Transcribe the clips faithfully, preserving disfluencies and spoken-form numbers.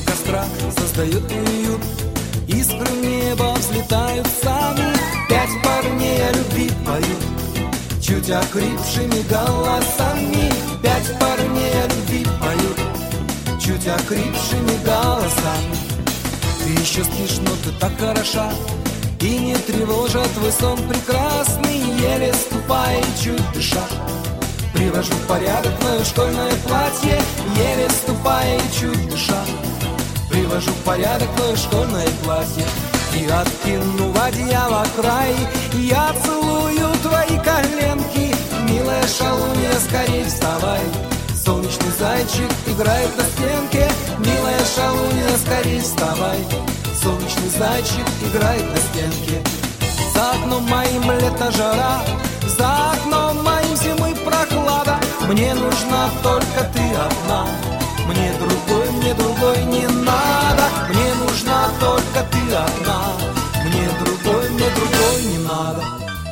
костра создает уют, искры в небо взлетают сами. Пять парней о любви поют, чуть окрепшими голосами. Пять парней о любви поют, чуть окрепшими голосами. Ты еще спишь, но ты так хороша, и не тревожит твой сон прекрасный. Еле ступая и чуть дыша, привожу в порядок твое школьное платье. Еле ступая и чуть дыша, привожу в порядок твое школьное платье. И откинув одеяло край, я целую твои коленки. Милая шалунья, скорей вставай, солнечный зайчик играет на стенке. Милая шалунья, скорей вставай, солнечный зайчик играет на стенке. За окном моим лето жара, за окном моим зимы прохлада. Мне нужна только ты одна, мне другой, мне другой не надо. Мне нужна только ты одна, мне другой, мне другой не надо.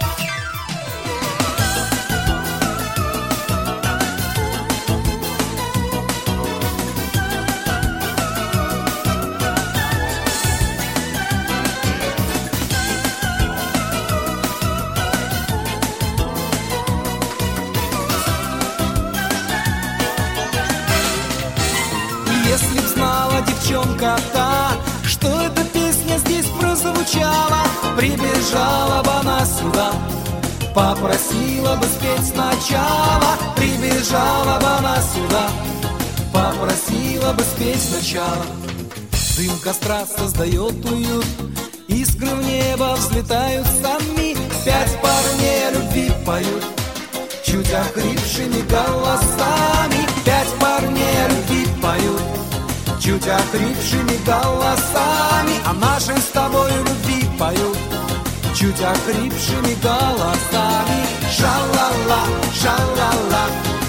Если б знала девчонка та, что эта песня здесь прозвучала, прибежала бы она сюда, попросила бы спеть сначала. Прибежала бы она сюда, попросила бы спеть сначала. Дым костра создает уют, искры в небо взлетают сами. Пять парней о любви поют, чуть охрипшими голосами. Пять парней о любви поют, чуть охрипшими голосами. А нашей с тобой любви поют, чуть охрипшими голосами. Ша-ла-ла, ша-ла-ла,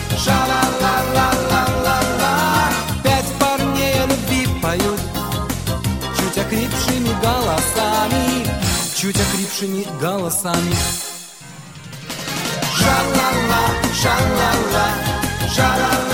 ша-ла-ла-ла-ла-ла-ла. Пять парней о любви поют, чуть охрипшими голосами, чуть охрипшими голосами. Ша-ла-ла, ша-ла-ла, ша-ла-ла.